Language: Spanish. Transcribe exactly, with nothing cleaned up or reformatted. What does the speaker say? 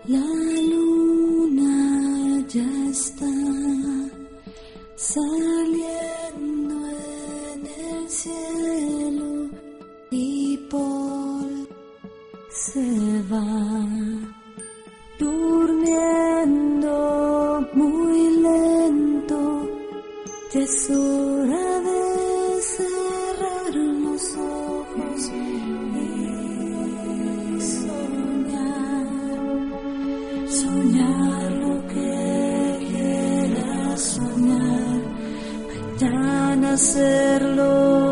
La luna ya está saliendo en el cielo y Paul se va durmiendo muy lento. Ya es hora de cerrar los ojos y soñar, soñar lo que quieras soñar, mañana hacerlo.